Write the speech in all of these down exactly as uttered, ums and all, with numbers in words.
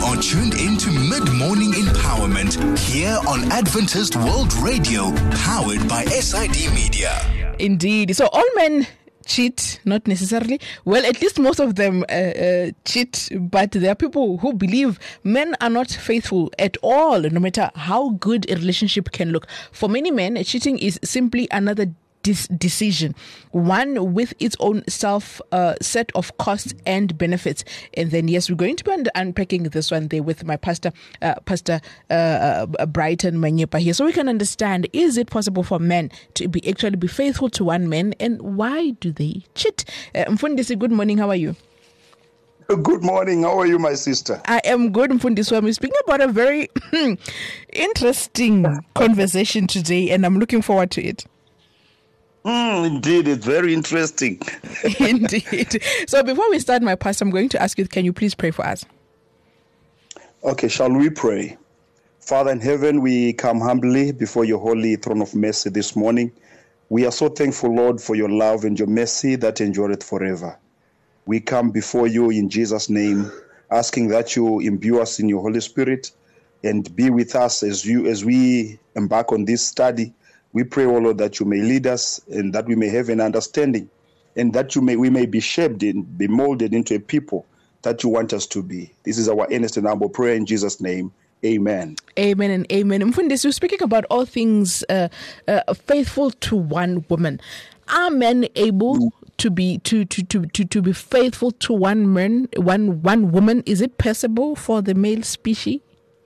are tuned into Mid-Morning Empowerment here on Adventist World Radio, powered by S I D Media. Indeed. So all men cheat, not necessarily. Well, at least most of them uh, uh, cheat, but there are people who believe men are not faithful at all, no matter how good a relationship can look. For many men, cheating is simply another This decision, one with its own self uh, set of costs and benefits. And then, yes, we're going to be un- unpacking this one there with my pastor, uh, Pastor uh, uh, Brighton Manyepa here, so we can understand: is it possible for men to be actually be faithful to one man, and why do they cheat? Uh, Mfundisi, good morning. How are you? Good morning. How are you, my sister? I am good, Mfundisi. I'm speaking about a very interesting conversation today, and I'm looking forward to it. Mm, indeed, it's very interesting. Indeed. So before we start, my pastor, I'm going to ask you, can you please pray for us? Okay, shall we pray? Father in heaven, we come humbly before your holy throne of mercy this morning. We are so thankful, Lord, for your love and your mercy that endureth forever. We come before you in Jesus' name, asking that you imbue us in your Holy Spirit and be with us as you as we embark on this study. We pray, O Lord, that you may lead us and that we may have an understanding and that you may we may be shaped and be molded into a people that you want us to be. This is our earnest and humble prayer in Jesus' name. Amen. Amen and amen. Mfundisi, you're speaking about all things uh, uh, faithful to one woman. Are men able to be to, to, to, to, to be faithful to one man, one one woman? Is it possible for the male species?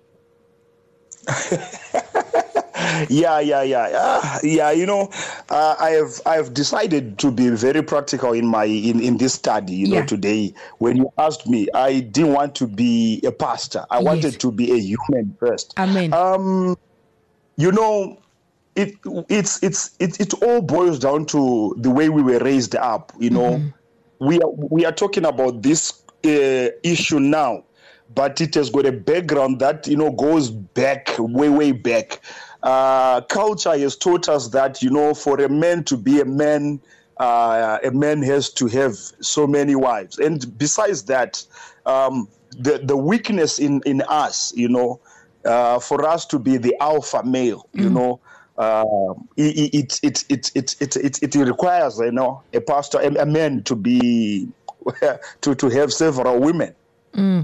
Yeah, yeah, yeah, uh, yeah. You know, uh, I have I have decided to be very practical in my in, in this study. You yeah. know, today when you asked me, I didn't want to be a pastor. I yes. wanted to be a human first. Amen. Um, you know, it it's it's it it all boils down to the way we were raised up. You know, mm-hmm. we are we are talking about this uh, issue now, but it has got a background that you know goes back way way back. Uh, culture has taught us that, you know, for a man to be a man, uh, a man has to have so many wives. And besides that, um, the, the weakness in, in us, you know, uh, for us to be the alpha male, you mm. know, uh, it, it, it, it, it, it, it requires, you know, a pastor, a, a man to be, to, to have several women. Mm.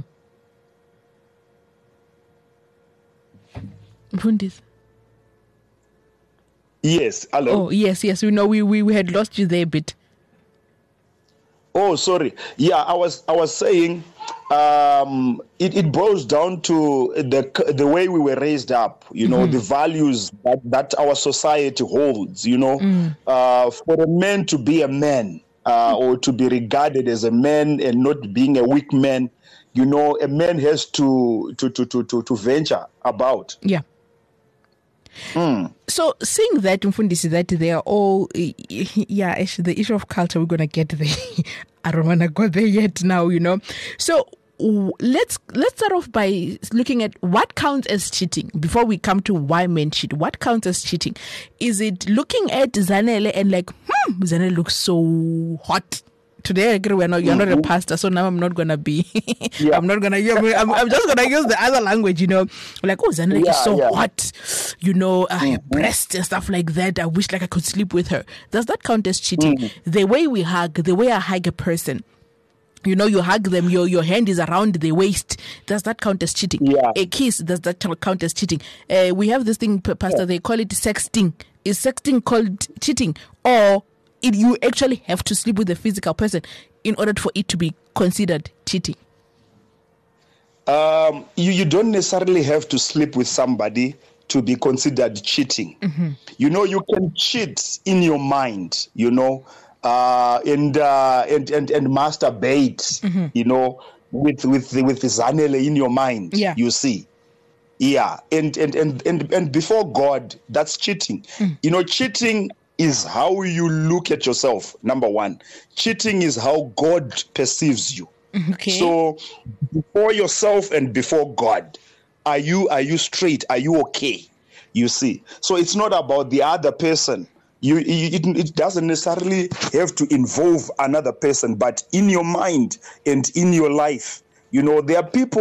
Yes, hello. Oh, yes, yes. We know we, we, we had lost you there a bit. Oh, sorry. Yeah, I was I was saying um, it, it boils down to the the way we were raised up, you know, mm-hmm. the values that, that our society holds, you know. Mm. Uh, for a man to be a man uh, or to be regarded as a man and not being a weak man, you know, a man has to to to to to, to venture about. Yeah. Mm. So, seeing that, Mfundisi, that they are all, yeah, actually, the issue of culture, we're going to get there. I don't want to go there yet now, you know. So, let's let's start off by looking at what counts as cheating before we come to why men cheat. What counts as cheating? Is it looking at Zanele and like, hmm, Zanele looks so hot? Today, I agree, we're not, you're not a pastor, so now I'm not going to be, yeah. I'm not going to, I'm, I'm just going to use the other language, you know, like, oh, Zanele yeah, is so yeah. hot, you know, uh, mm-hmm. her breasts and stuff like that. I wish like I could sleep with her. Does that count as cheating? Mm-hmm. The way we hug, the way I hug a person, you know, you hug them, your your hand is around the waist. Does that count as cheating? Yeah. A kiss, does that count as cheating? Uh, we have this thing, Pastor, yeah. they call it sexting. Is sexting called cheating? Or It, you actually have to sleep with the physical person in order for it to be considered cheating? Um, you, you don't necessarily have to sleep with somebody to be considered cheating. Mm-hmm. You know, you can cheat in your mind, you know, uh, and, uh, and, and, and masturbate, mm-hmm. you know, with, with, with Zanele in your mind, yeah. you see. Yeah. And, and, and, and, and before God, that's cheating. Mm. You know, cheating is how you look at yourself, number one. Cheating is how God perceives you. Okay. So before yourself and before God, are you are you straight? Are you okay? You see. So it's not about the other person. You it, it doesn't necessarily have to involve another person, but in your mind and in your life, you know, there are people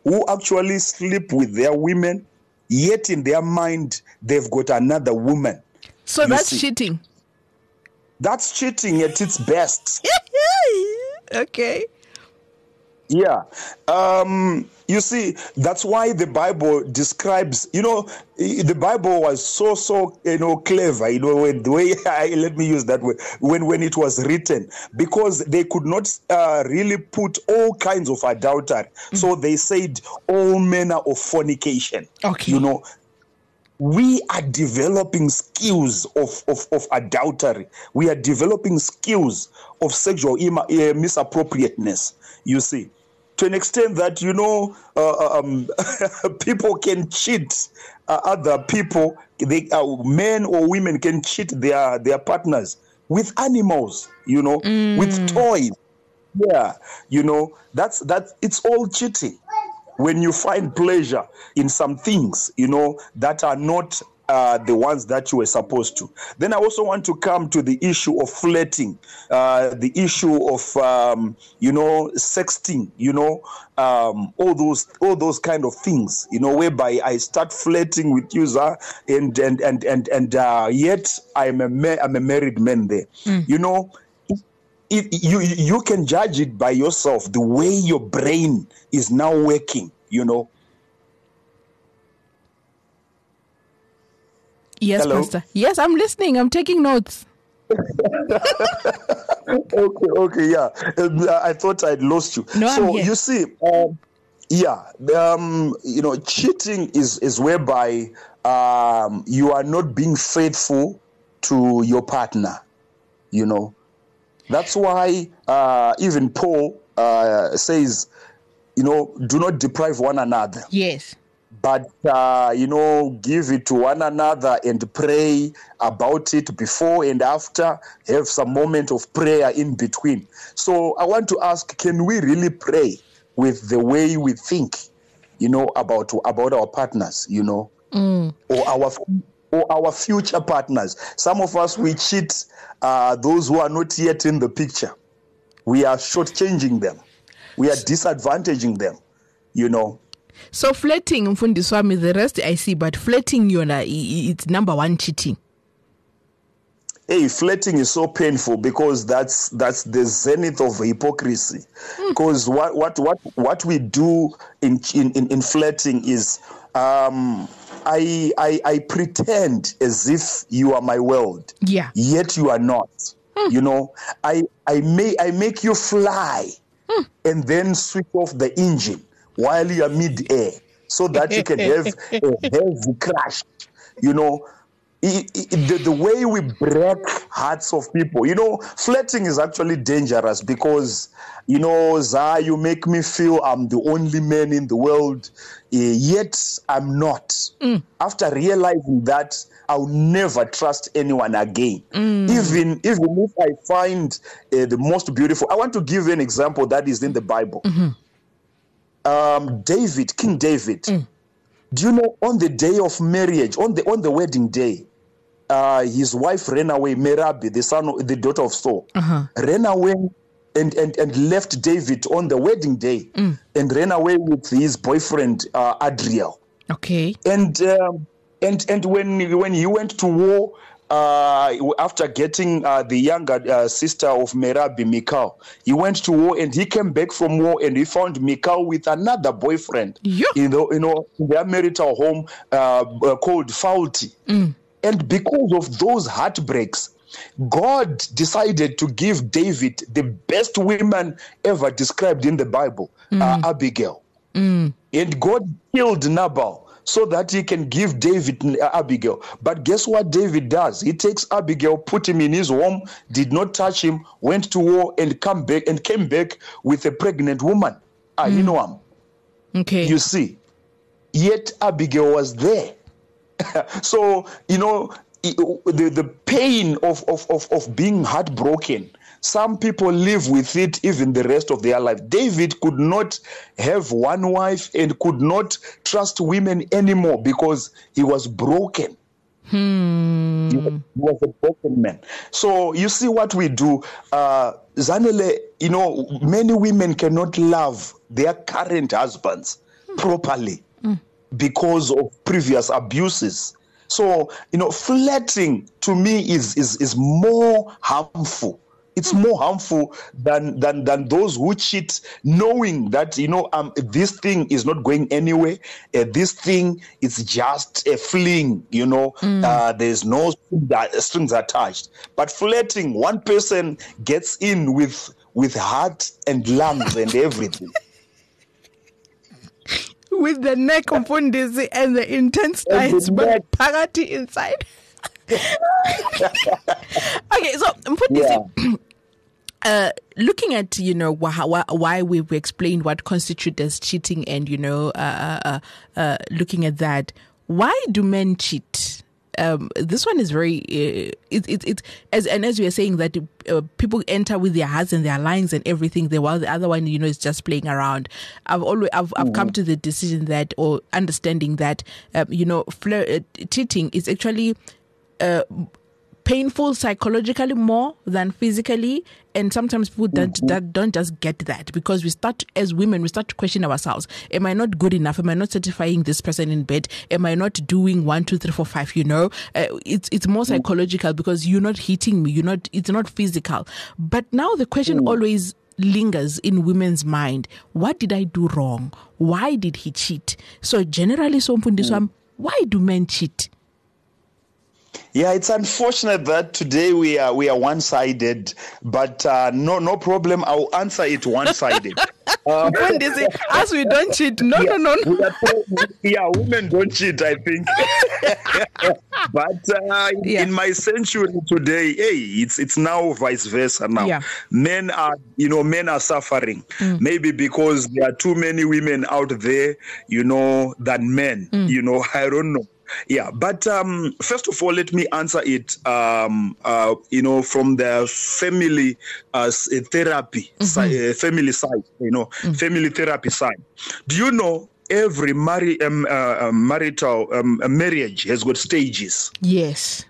who actually sleep with their women, yet in their mind they've got another woman. So You that's see. cheating. That's cheating at its best. Okay. Yeah. Um, you see, that's why the Bible describes, you know, the Bible was so, so, you know, clever, you know, when the way, I, let me use that word, when, when it was written, because they could not uh, really put all kinds of adultery. Mm. So they said all manner of fornication. Okay. You know, we are developing skills of, of, of adultery. We are developing skills of sexual ima- uh, misappropriateness, you see, to an extent that, you know, uh, um, people can cheat uh, other people. They, uh, men or women can cheat their, their partners with animals, you know, mm. with toys. Yeah, you know, that's, that's, it's all cheating. When you find pleasure in some things, you know, that are not uh, the ones that you were supposed to. Then I also want to come to the issue of flirting, uh, the issue of, um, you know, sexting, you know, um, all those all those kind of things, you know, whereby I start flirting with you, sir, and and and and and uh, yet I'm a ma- I'm a married man there, mm. you know. It, you you can judge it by yourself, the way your brain is now working, you know. Yes, Hello? Pastor. Yes, I'm listening. I'm taking notes. okay, okay, yeah. Uh, I thought I'd lost you. No, so I'm here. you see, um, yeah, um, you know, cheating is is whereby um, you are not being faithful to your partner, you know. That's why uh, even Paul uh, says, you know, do not deprive one another. Yes. But, uh, you know, give it to one another and pray about it before and after. Have some moment of prayer in between. So I want to ask, can we really pray with the way we think, you know, about, about our partners, you know, mm. or our or our future partners? Some of us, we cheat uh, those who are not yet in the picture. We are shortchanging them. We are disadvantaging them, you know. So flirting, Mfundiswami, the rest I see, but flirting, you know, it's number one cheating. Hey, flirting is so painful because that's that's the zenith of hypocrisy. Because mm. what what what what we do in in in flirting is um, I I I pretend as if you are my world. Yeah. Yet you are not. Mm. You know, I I may I make you fly mm. and then switch off the engine while you are mid-air so that you can have a heavy crash. You know, it, it, the, the way we break hearts of people, you know, flirting is actually dangerous because, you know, Zah, you make me feel I'm the only man in the world, uh, yet I'm not. Mm. After realizing that, I'll never trust anyone again. Mm. Even, even if I find uh, the most beautiful. I want to give you an example that is in the Bible. Mm-hmm. Um, David, King David. Mm. Do you know on the day of marriage, on the on the wedding day, uh, his wife ran away, Merabi, the son, of, the daughter of Saul, uh-huh. ran away and, and, and left David on the wedding day mm. and ran away with his boyfriend uh, Adriel. Okay. And um, and and when when he went to war. Uh, after getting uh, the younger uh, sister of Merabi, Michal, he went to war and he came back from war and he found Michal with another boyfriend yeah. in the, you know, in their marital home uh, uh, called Faulty. Mm. And because of those heartbreaks, God decided to give David the best woman ever described in the Bible, mm. uh, Abigail. Mm. And God killed Nabal so that he can give David Abigail. But guess what David does? He takes Abigail, put him in his home, did not touch him, went to war and come back and came back with a pregnant woman. Ah, mm. you know him. Okay. You see. Yet Abigail was there. So, you know, the, the pain of, of, of, of being heartbroken, some people live with it even the rest of their life. David could not have one wife and could not trust women anymore because he was broken. Hmm. He was, he was a broken man. So you see what we do. Uh, Zanele, you know, many women cannot love their current husbands properly mm. because of previous abuses. So, you know, flirting to me is is is more harmful. It's more harmful than than than those who cheat, knowing that, you know, um, this thing is not going anywhere. Uh, this thing is just a fling. You know, mm. uh, there's no strings attached. But flirting, one person gets in with with heart and lungs and everything. With the neck of Mfundisi and the intense tights, but Pagati inside. Okay, so Mfundisi, yeah. uh, looking at, you know, why, why we've explained what constitutes as cheating, and, you know, uh, uh, uh, looking at that, why do men cheat? Um, this one is very uh, it, it, it as and as we are saying that uh, people enter with their hearts and their lines and everything there, while the other one, you know, is just playing around. I've always I've, I've mm-hmm. come to the decision that, or understanding that, um, you know, flirt, uh, cheating is actually uh, painful psychologically more than physically. And sometimes people that, mm-hmm. that don't just get that, because we start, as women, we start to question ourselves. Am I not good enough? Am I not satisfying this person in bed? Am I not doing one, two, three, four, five? You know, uh, it's it's more psychological, because you're not hitting me. You're not. It's not physical. But now the question mm. always lingers in women's mind: what did I do wrong? Why did he cheat? So generally, so mm. why do men cheat? Yeah, it's unfortunate that today we are we are one-sided, but uh, no no problem. I'll answer it one-sided. Um, when they say, as we don't cheat, no, yeah, no, no, no. Yeah, women don't cheat, I think. But uh, yeah. in my century today, hey, it's it's now vice versa. Now, yeah. men are, you know, men are suffering. Mm. Maybe because there are too many women out there, you know, than men. Mm. You know, I don't know. Yeah, but um, first of all, let me answer it, um, uh, you know, from the family uh, therapy, mm-hmm. si- uh, family side, you know, mm-hmm. family therapy side. Do you know every mari- um, uh, marital um, marriage has got stages? Yes.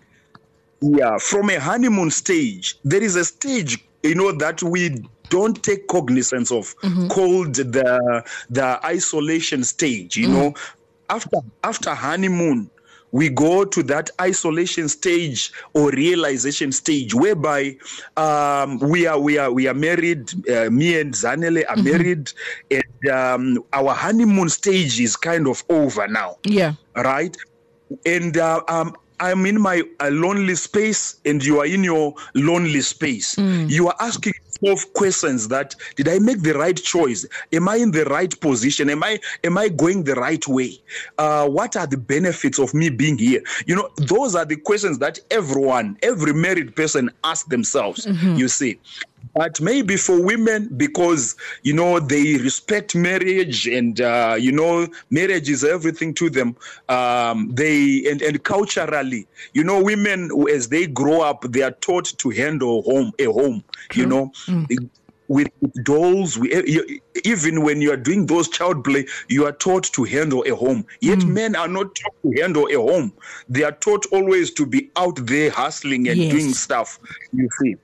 Yeah, from a honeymoon stage, there is a stage, you know, that we don't take cognizance of, mm-hmm. called the the isolation stage, you mm-hmm. know. After after honeymoon, we go to that isolation stage or realization stage, whereby um, we are we are we are married. Uh, me and Zanele are mm-hmm. married, and um, our honeymoon stage is kind of over now. Yeah, right. And uh, um, I'm in my uh, lonely space, and you are in your lonely space. Mm. You are asking yourself questions that, did I make the right choice? Am I in the right position? Am I am I going the right way? Uh, what are the benefits of me being here? You know, those are the questions that everyone, every married person asks themselves, mm-hmm. you see. But maybe for women, because, you know, they respect marriage, and, uh, you know, marriage is everything to them. Um, they and, and culturally, you know, women, as they grow up, they are taught to handle home a home, True. you know. Mm. With dolls, we, even when you are doing those child play, you are taught to handle a home. Yet mm. men are not taught to handle a home. They are taught always to be out there hustling and yes. doing stuff, you see.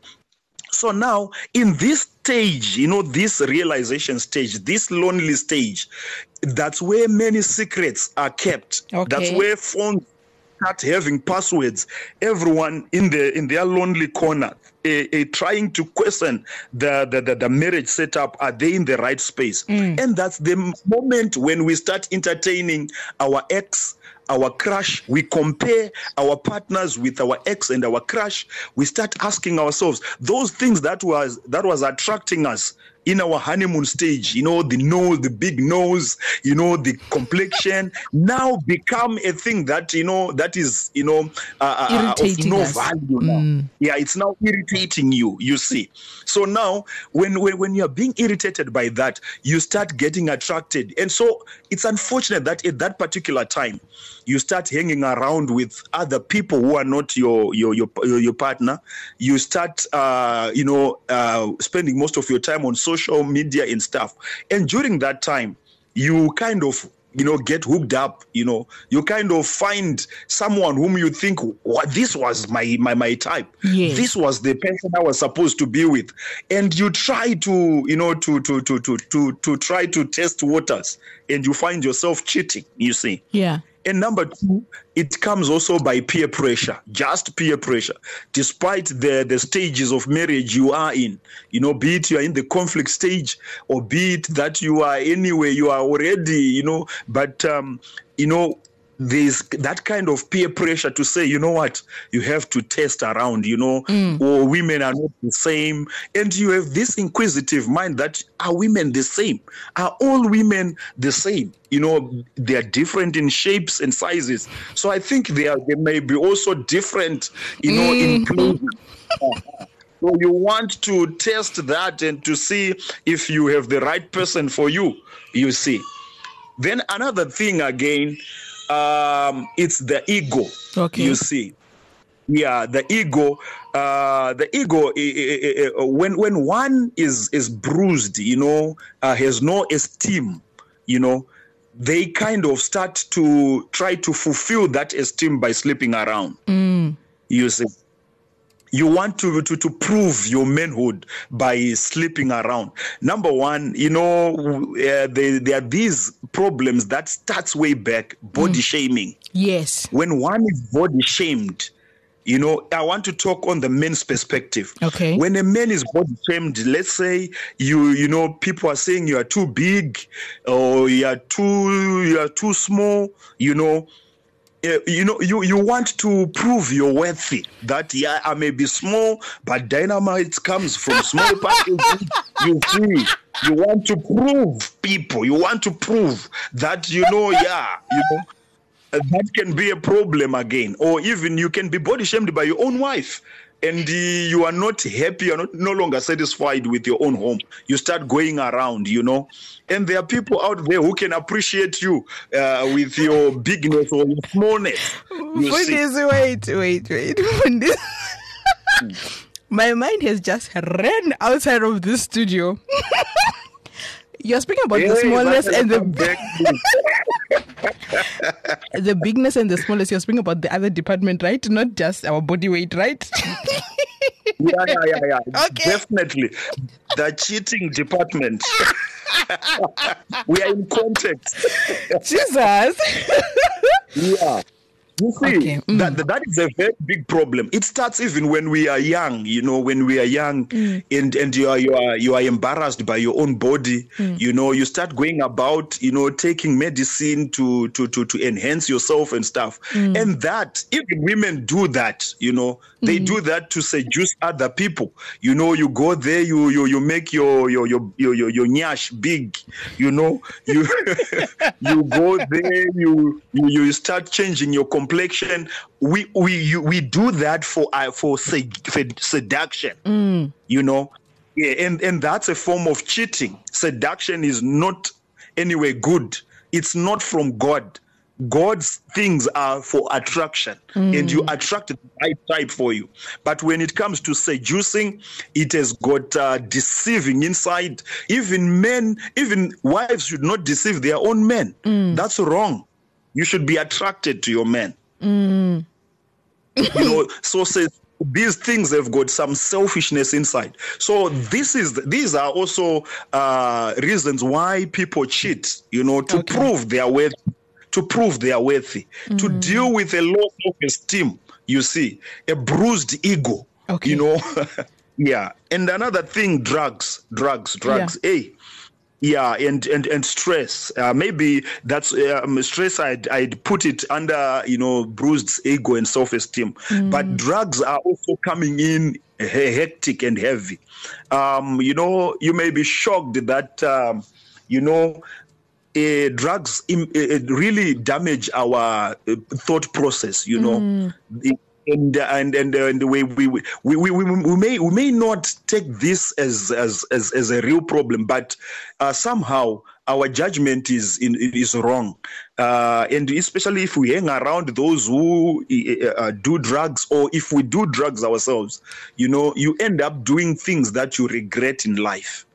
So now, in this stage, you know, this realization stage, this lonely stage, that's where many secrets are kept. Okay. That's where phones start having passwords. Everyone in the in their lonely corner, uh, uh, trying to question the, the, the, the marriage setup. Are they in the right space? Mm. And that's the moment when we start entertaining our ex, our crush. We compare our partners with our ex and our crush. We start asking ourselves those things that was that was attracting us in our honeymoon stage, you know, the nose, the big nose, you know, the complexion, now become a thing that, you know, that is, you know, uh, of no us. value now. Mm. Yeah, it's now irritating you, you see. So now, when, when, when you're being irritated by that, you start getting attracted. And so it's unfortunate that at that particular time, you start hanging around with other people who are not your your your, your partner. You start, uh, you know, uh, spending most of your time on social media and stuff. And during that time, you kind of you know, get hooked up, you know, you kind of find someone whom you think, what, this was my, my, my type. Yes. This was the person I was supposed to be with. And you try to, you know, to, to, to, to, to, to try to test waters, and you find yourself cheating, you see. Yeah. And number two, it comes also by peer pressure, just peer pressure. Despite the, the stages of marriage you are in, you know, be it you are in the conflict stage, or be it that you are anyway, you are already, you know, but, um, you know, there's that kind of peer pressure to say, you know what, you have to test around, you know, mm. or women are not the same. And you have this inquisitive mind that, are women the same? Are all women the same? You know, they are different in shapes and sizes. So I think they are, they may be also different, you know, mm. in places. So you want to test that and to see if you have the right person for you, you see. Then another thing again, Um, it's the ego. Okay. You see, yeah, the ego. Uh, the ego. Uh, uh, uh, when when one is is bruised, you know, uh, has no esteem, you know, they kind of start to try to fulfill that esteem by sleeping around. Mm. You see. You want to, to, to prove your manhood by sleeping around. Number one, you know, uh, there, there are these problems that starts way back, body mm. shaming. Yes. When one is body shamed, you know, I want to talk on the men's perspective. Okay. When a man is body shamed, let's say you, you know, people are saying you are too big, or you are too, you are too small, you know. Uh, you know, you, you want to prove you're worthy. That, yeah, I may be small, but dynamite comes from small packages. You see, you want to prove people. You want to prove that, you know, yeah, you know, uh, that can be a problem again. Or even you can be body shamed by your own wife. And uh, you are not happy, you are not, no longer satisfied with your own home. You start going around, you know. And there are people out there who can appreciate you uh, with your bigness or your smallness. You see. Wait, wait, wait. My mind has just ran outside of this studio. You're speaking about hey, the smallness and the the bigness and the smallness. You're speaking about the other department, right? Not just our body weight, right? yeah, yeah, yeah, yeah. Okay. Definitely. The cheating department. We are in context. Jesus. Yeah. You see, okay. mm. that, that is a very big problem. It starts even when we are young, you know, when we are young mm. and, and you are you are you are embarrassed by your own body, mm. you know, you start going about, you know, taking medicine to to to, to enhance yourself and stuff. Mm. And that, even women do that, you know, they mm. do that to seduce other people. You know, you go there, you you you make your your your your your, your nyash big, you know, you you go there, you you you start changing your complexion. We we you, we do that for uh, for, sed- for seduction, mm. you know, yeah, and and that's a form of cheating. Seduction is not anyway good. It's not from God. God's things are for attraction, mm. and you attract the right type for you. But when it comes to seducing, it has got uh, deceiving inside. Even men, even wives should not deceive their own men. Mm. That's wrong. You should be attracted to your man. Mm. You know, so says these things have got some selfishness inside. So this is these are also uh, reasons why people cheat. You know, to okay. prove their worth, to prove they are worthy, mm. to deal with a low self-esteem. You see, a bruised ego. Okay. You know, yeah. And another thing, drugs, drugs, drugs. Yeah. Hey. Yeah, and, and, and stress. Uh, maybe that's um, stress. I'd I'd put it under, you know, bruised ego and self-esteem. Mm. But drugs are also coming in hectic and heavy. Um, you know, you may be shocked that um, you know, uh, drugs im- uh, really damage our uh, thought process. You know. Mm. It, And and and, uh, and the way we we, we we we may we may not take this as as as, as a real problem, but uh, somehow our judgment is in, is wrong, uh, and especially if we hang around those who uh, do drugs, or if we do drugs ourselves, you know, you end up doing things that you regret in life.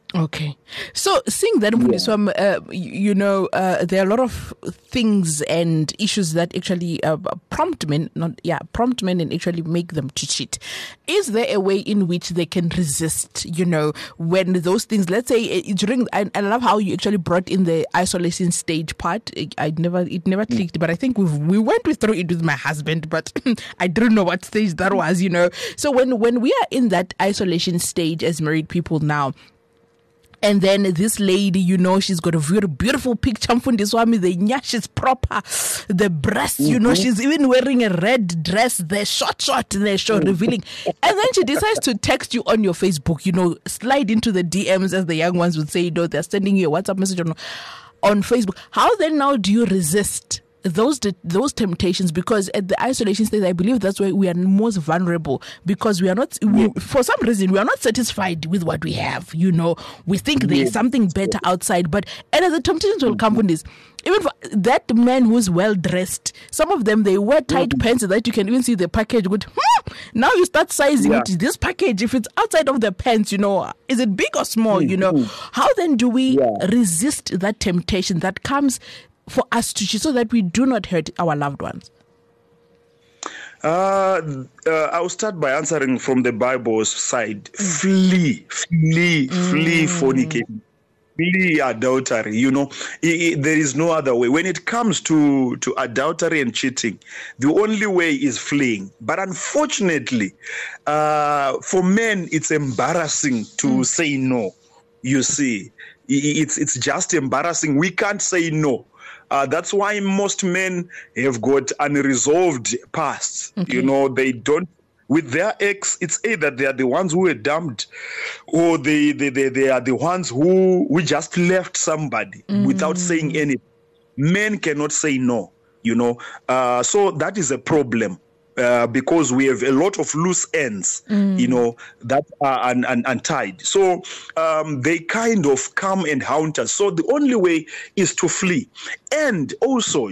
Okay. So seeing that, yeah. uh, you know, uh, there are a lot of things and issues that actually uh, prompt men, not yeah, prompt men and actually make them to cheat. Is there a way in which they can resist, you know, when those things, let's say during, I, I love how you actually brought in the isolation stage part. I never, it never clicked, but I think we we went through it with my husband, but I didn't know what stage that was, you know. So when, when we are in that isolation stage as married people now, and then this lady, you know, she's got a very beautiful picture. Mfundiswami, the nyash is proper. The breast, you know, mm-hmm. she's even wearing a red dress. The short, short, the short, revealing. And then she decides to text you on your Facebook, you know, slide into the D Ms, as the young ones would say, you know, they're sending you a WhatsApp message on, on Facebook. How then now do you resist those those temptations? Because at the isolation stage, I believe that's where we are most vulnerable, because we are not, we, for some reason, we are not satisfied with what we have. You know, we think there is something better outside, but and as the temptations will come from this. Even for that man who's well dressed, some of them, they wear tight mm-hmm. pants so that you can even see the package. Good. Hmm, now you start sizing yeah. it. This package, if it's outside of the pants, you know, is it big or small? Mm-hmm. You know, how then do we yeah. resist that temptation that comes for us to cheat so that we do not hurt our loved ones? Uh, uh, I'll start by answering from the Bible's side. Mm. Flee, flee, mm. flee fornication. Flee adultery. You know, it, it, there is no other way. When it comes to, to adultery and cheating, the only way is fleeing. But unfortunately, uh, for men, it's embarrassing to mm. say no. You see, it's it's just embarrassing. We can't say no. Uh, that's why most men have got unresolved pasts. Okay. You know, they don't, with their ex, it's either they are the ones who were dumped, or they they, they, they are the ones who, who just left somebody mm. without saying anything. Men cannot say no, you know. Uh, so that is a problem. Uh, because we have a lot of loose ends, mm. you know, that are un- un- untied. So um, they kind of come and haunt us. So the only way is to flee. And also,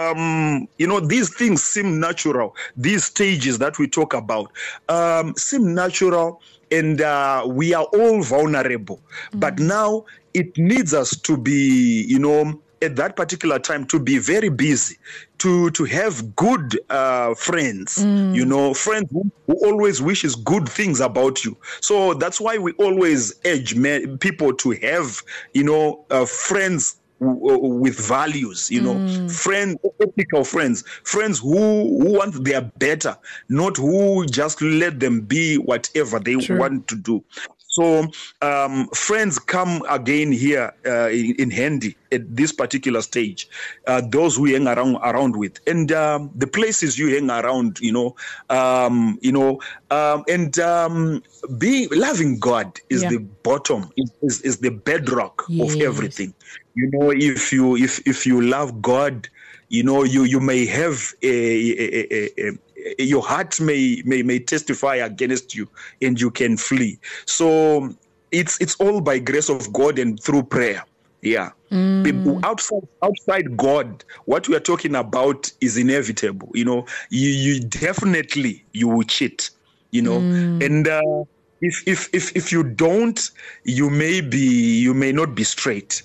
um, you know, these things seem natural. These stages that we talk about um, seem natural, and uh, we are all vulnerable. Mm. But now it needs us to be, you know, at that particular time, to be very busy, to to have good uh, friends, mm. you know, friends who, who always wishes good things about you. So that's why we always urge men, people to have, you know, uh, friends w- with values, you know, mm. friends, ethical friends, friends who, who want their better, not who just let them be whatever they True. want to do. So um, friends come again here uh, in, in handy at this particular stage, uh, those who hang around around with, and um, the places you hang around, you know, um, you know, um, and um, being loving God is yeah. the bottom, is, is the bedrock yes. of everything. You know, if you if if you love God, you know, you you may have a, a, a, a your heart may, may may testify against you, and you can flee. So it's it's all by grace of God and through prayer. Yeah. Mm. Outside outside God, what we are talking about is inevitable. You know, you, you definitely you will cheat. You know, mm. and uh, if if if if you don't, you may be you may not be straight.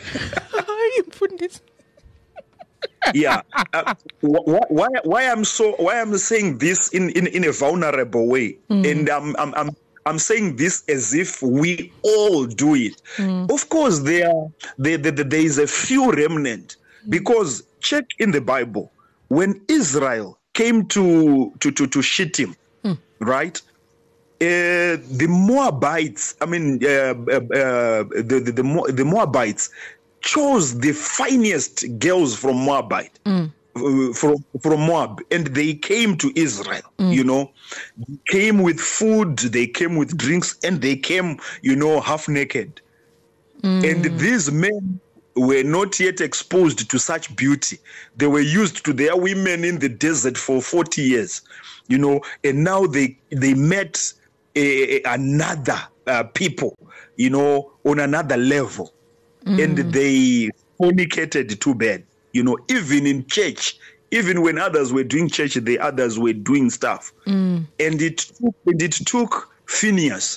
yeah. Uh, why, why why I'm so why I'm saying this in, in, in a vulnerable way, mm. and I'm I'm I'm I'm saying this as if we all do it. Mm. Of course, there there, there there is a few remnant, because check in the Bible when Israel came to to to, to Shittim, mm. right? Uh, the Moabites, I mean, uh, uh, uh, the the the, Mo- the Moabites chose the finest girls from Moabite, mm. uh, from from Moab, and they came to Israel. Mm. You know, they came with food, they came with drinks, and they came, you know, half naked. Mm. And these men were not yet exposed to such beauty. They were used to their women in the desert for forty years, you know, and now they they met a, a, another uh, people, you know, on another level. Mm. And they fornicated too bad, you know, even in church, even when others were doing church, the others were doing stuff. Mm. And it took, and it took Phineas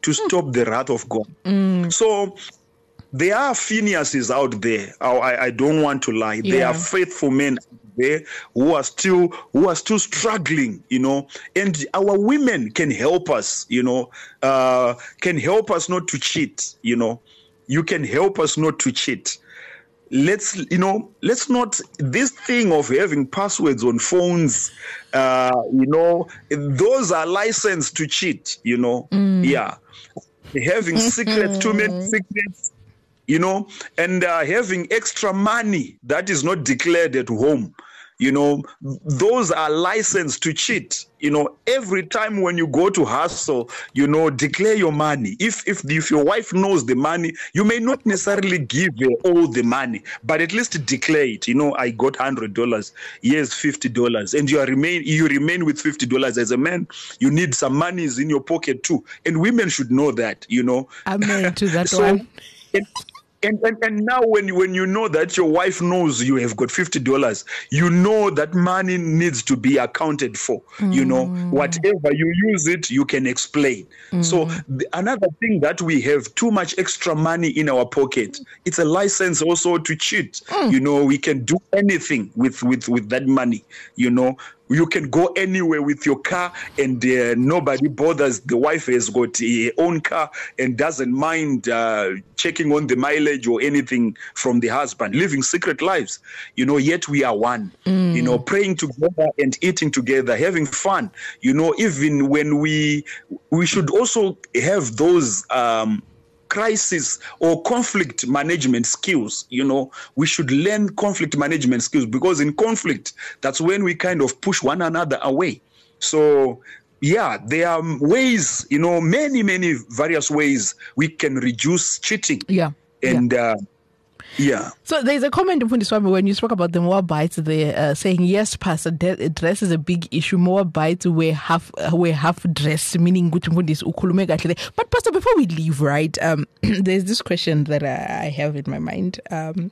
to stop the wrath of God. Mm. So there are Phineases out there. I, I don't want to lie. Yeah. There are faithful men out there who are still who are still struggling, you know. And our women can help us, you know, uh, can help us not to cheat, you know. You can help us not to cheat. Let's, you know, let's not, this thing of having passwords on phones, uh, you know, those are licensed to cheat, you know. Mm. Yeah. Having secrets, too many secrets, you know, and uh, having extra money that is not declared at home. You know, those are licensed to cheat. You know, every time when you go to hustle, you know, declare your money. If if if your wife knows the money, you may not necessarily give her all the money, but at least declare it. You know, I got one hundred dollars, here's fifty dollars, and you are remain you remain with fifty dollars. As a man, you need some money is in your pocket too, and women should know that. You know, amen to that so, one. It, And, and and now when you, when you know that your wife knows you have got fifty dollars, you know that money needs to be accounted for. Mm. You know, whatever you use it, you can explain. Mm. So the, another thing that we have too much extra money in our pocket, it's a license also to cheat. Mm. You know, we can do anything with, with, with that money, you know. You can go anywhere with your car and uh, nobody bothers. The wife has got her own car and doesn't mind uh, checking on the mileage or anything from the husband, living secret lives. You know, yet we are one, mm. you know, praying together and eating together, having fun. You know, even when we, we should also have those um crisis or conflict management skills. You know, we should learn conflict management skills, because in conflict, that's when we kind of push one another away. So yeah, there are ways, you know, many, many various ways we can reduce cheating. Yeah. And, yeah. uh, yeah. So there's a comment in Swami when you spoke about the Moabites there, uh, saying, yes, Pastor, de- dress is a big issue. Moabites were half uh, were half dressed, meaning good. But Pastor, before we leave, right, um, there's this question that I have in my mind. Um,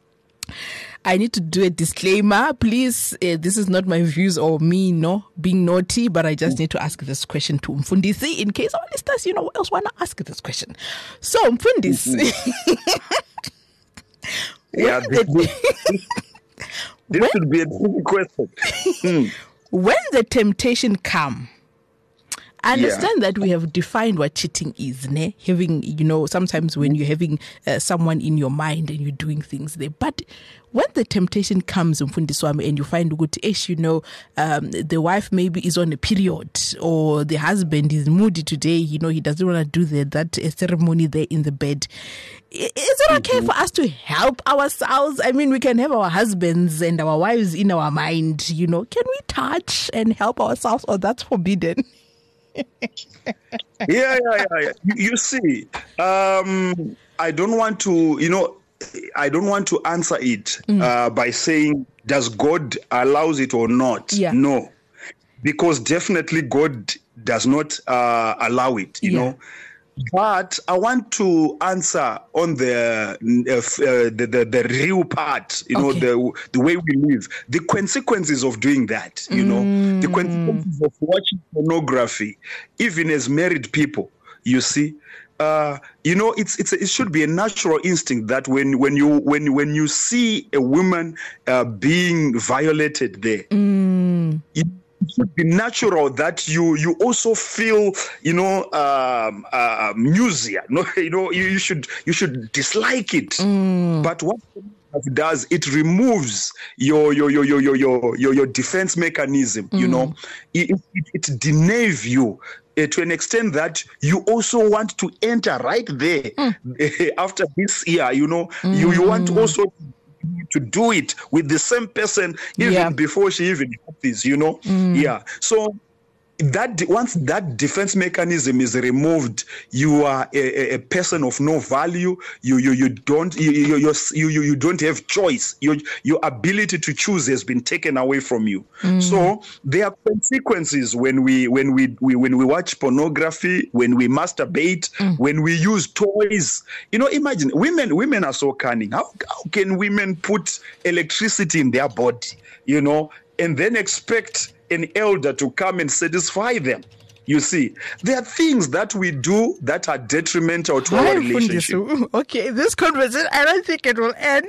I need to do a disclaimer. Please, uh, this is not my views or me, no, being naughty, but I just need to ask this question to Mfundisi in case our listeners, you know, else want to ask this question. So, Mfundisi. Yeah, this, this, this when, should be a good question. Mm. When the temptation comes, I understand yeah. that we have defined what cheating is, ne? Having, you know, sometimes when you're having uh, someone in your mind and you're doing things there. But when the temptation comes, Mfundiswami, and you find good ish, you know, um, the wife maybe is on a period, or the husband is moody today, you know, he doesn't want to do the, that uh, ceremony there in the bed. Is it okay mm-hmm. for us to help ourselves? I mean, we can have our husbands and our wives in our mind, you know. Can we touch and help ourselves, or that's forbidden? yeah, yeah, yeah, yeah. You, you see, um, I don't want to, you know, I don't want to answer it mm. uh, by saying, does God allows it or not? Yeah. No, because definitely God does not uh, allow it, you yeah. know. But I want to answer on the uh, uh, the, the the real part, you know, okay. the the way we live, the consequences of doing that, you mm. know, the consequences of watching pornography, even as married people, you see. Uh, you know, it's it's it should be a natural instinct that when when you when when you see a woman uh, being violated there, mm. it, it should be natural that you you also feel, you know, um, uh, nausea. No, you know, you, you should you should dislike it. Mm. But what it does, it removes your your your your your your your, your defense mechanism. Mm. You know, it it, it denies you. Uh, to an extent that you also want to enter right there mm. after this year, you know, mm. you, you want also to do it with the same person even yeah. before she even had this, you know. Mm. Yeah. So that once that defense mechanism is removed, you are a, a person of no value. You you you don't you you you you, you don't have choice. Your your ability to choose has been taken away from you. Mm. So there are consequences when we when we, we when we watch pornography, when we masturbate, mm. when we use toys. You know, imagine women women are so cunning. How how can women put electricity in their body, you know, and then expect an elder to come and satisfy them? You see, there are things that we do that are detrimental to Hi, our relationship. Fundisu. Okay, this conversation, I don't think it will end.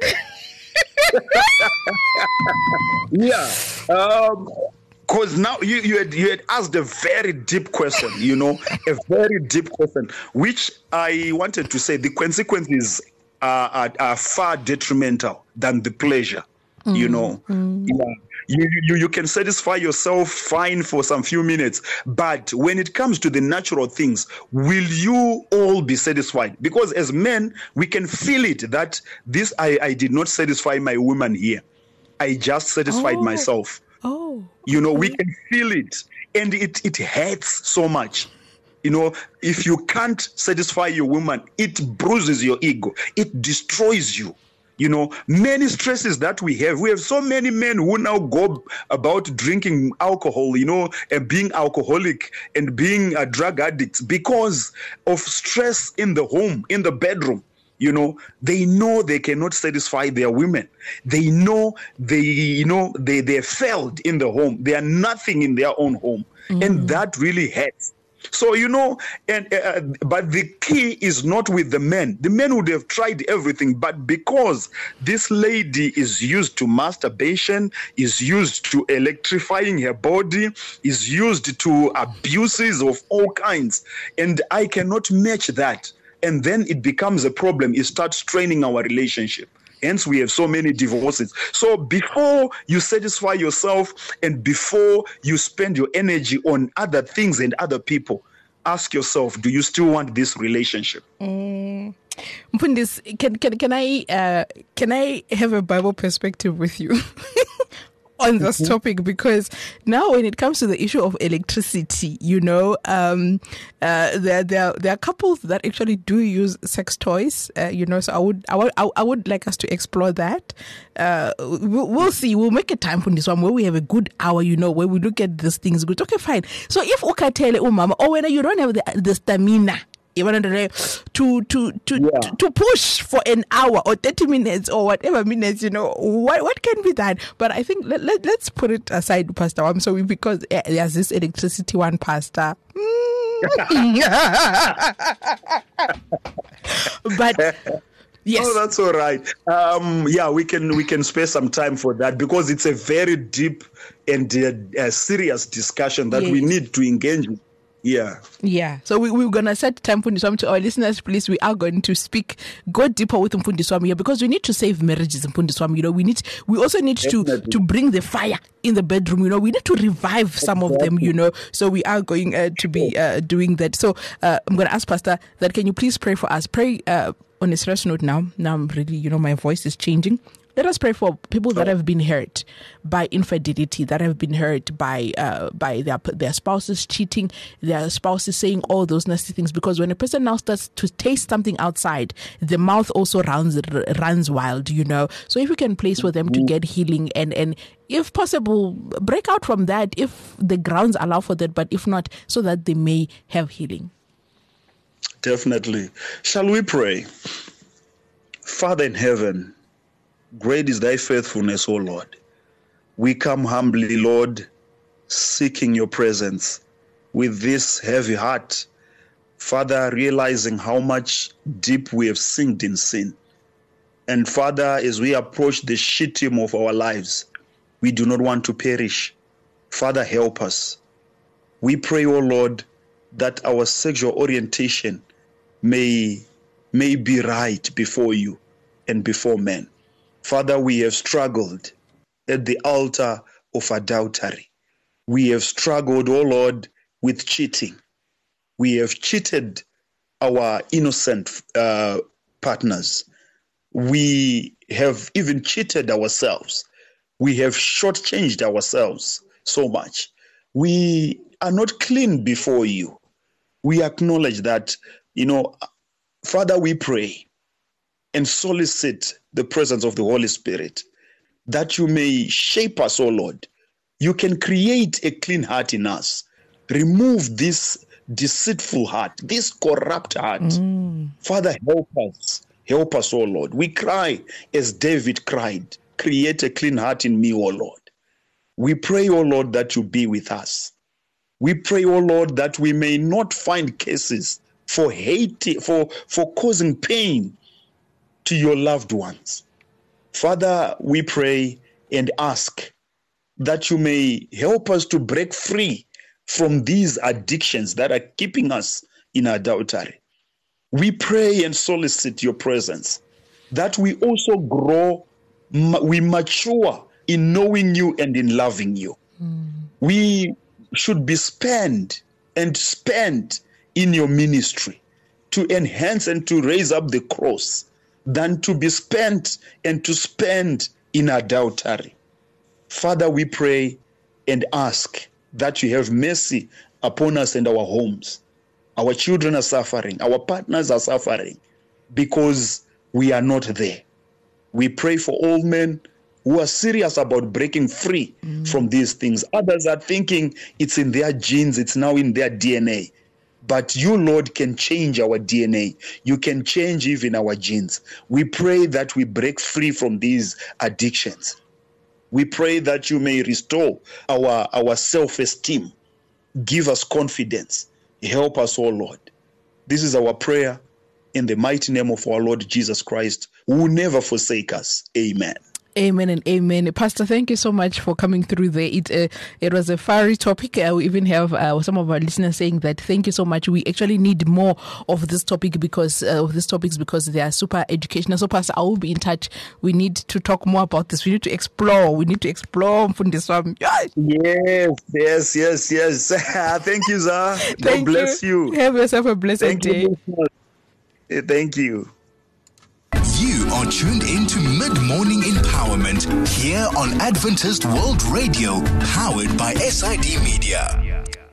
Yeah. Um, Because now you, you, had, you had asked a very deep question, you know, a very deep question, which I wanted to say the consequences are, are, are far detrimental than the pleasure, mm. you know. Mm. Yeah. You, you, you can satisfy yourself fine for some few minutes, but when it comes to the natural things, will you all be satisfied? Because as men, we can feel it that this, I, I did not satisfy my woman here. I just satisfied oh. myself. Oh, you know, okay. we can feel it, and it, it hurts so much. You know, if you can't satisfy your woman, it bruises your ego. It destroys you. You know, many stresses that we have. We have so many men who now go about drinking alcohol, you know, and being alcoholic and being a drug addicts because of stress in the home, in the bedroom. You know, they know they cannot satisfy their women. They know they, you know, they, they failed in the home. They are nothing in their own home. Mm. And that really hurts. So, you know, and uh, but the key is not with the men. The men would have tried everything, but because this lady is used to masturbation, is used to electrifying her body, is used to abuses of all kinds, and I cannot match that. And then it becomes a problem. It starts straining our relationship. Hence, we have so many divorces. So before you satisfy yourself and before you spend your energy on other things and other people, ask yourself, do you still want this relationship? Mm. Mfundis, can, can, can, I, uh, can I have a Bible perspective with you? On this mm-hmm. topic, because now when it comes to the issue of electricity, you know, um, uh, there there there are couples that actually do use sex toys, uh, you know. So I would I would I would like us to explore that. Uh, we'll, we'll see. We'll make a time for this one where we have a good hour, you know, where we look at these things good. Okay, fine. So if ukatele umama, or when you don't have the, the stamina. To to to, yeah. to to push for an hour or thirty minutes or whatever minutes, you know, what what can be done? But I think let, let let's put it aside, Pastor. I'm sorry, because there's this electricity one, Pastor. But yes. Oh, that's all right. Um, yeah, we can we can spare some time for that because it's a very deep and uh, uh, serious discussion that yes. we need to engage with. Yeah. Yeah. So we, we're going to set time for Mfundiswami to our listeners, please. We are going to speak, go deeper with Mfundiswami here because we need to save marriages, Mfundiswami. You know, we need, we also need Definitely. to to bring the fire in the bedroom. You know, we need to revive some exactly. of them, you know. So we are going uh, to be uh, doing that. So uh, I'm going to ask Pastor that can you please pray for us? Pray uh, on a serious note now. Now I'm really, you know, my voice is changing. Let us pray for people that have been hurt by infidelity, that have been hurt by uh, by their their spouses cheating, their spouses saying all those nasty things. Because when a person now starts to taste something outside, the mouth also runs runs wild, you know. So if we can place for them to get healing and, and if possible, break out from that if the grounds allow for that, but if not, so that they may have healing. Definitely. Shall we pray? Father in heaven, great is thy faithfulness, O Lord. We come humbly, Lord, seeking your presence with this heavy heart. Father, realizing how much deep we have sinned in sin. And Father, as we approach the shittim of our lives, we do not want to perish. Father, help us. We pray, O Lord, that our sexual orientation may, may be right before you and before men. Father, we have struggled at the altar of adultery. We have struggled, oh Lord, with cheating. We have cheated our innocent uh, partners. We have even cheated ourselves. We have shortchanged ourselves so much. We are not clean before you. We acknowledge that, you know, Father, we pray and solicit the presence of the Holy Spirit, that you may shape us, O Lord. You can create a clean heart in us. Remove this deceitful heart, this corrupt heart. Mm. Father, help us. Help us, O Lord. We cry as David cried, create a clean heart in me, O Lord. We pray, O Lord, that you be with us. We pray, oh Lord, that we may not find cases for hate, for, for causing pain to your loved ones. Father, we pray and ask that you may help us to break free from these addictions that are keeping us in adultery. We pray and solicit your presence, that we also grow, we mature in knowing you and in loving you. Mm. We should be spent and spent in your ministry to enhance and to raise up the cross than to be spent and to spend in adultery. Father, we pray and ask that you have mercy upon us and our homes. Our children are suffering. Our partners are suffering because we are not there. We pray for all men who are serious about breaking free mm. from these things. Others are thinking it's in their genes, it's now in their D N A. But you, Lord, can change our D N A. You can change even our genes. We pray that we break free from these addictions. We pray that you may restore our, our self-esteem. Give us confidence. Help us, oh Lord. This is our prayer in the mighty name of our Lord Jesus Christ, who will never forsake us. Amen. Amen and amen. Pastor, thank you so much for coming through there. It uh, it was a fiery topic. Uh, we even have uh, some of our listeners saying that thank you so much. We actually need more of this topic because uh, of these topics because they are super educational. So, Pastor, I will be in touch. We need to talk more about this. We need to explore. We need to explore. Yes, yes, yes, yes. Thank you, sir. God thank bless you. you. Have yourself a blessed thank day. You. Thank you. You are tuned into Mid-Morning Empowerment here on Adventist World Radio, powered by S I D Media.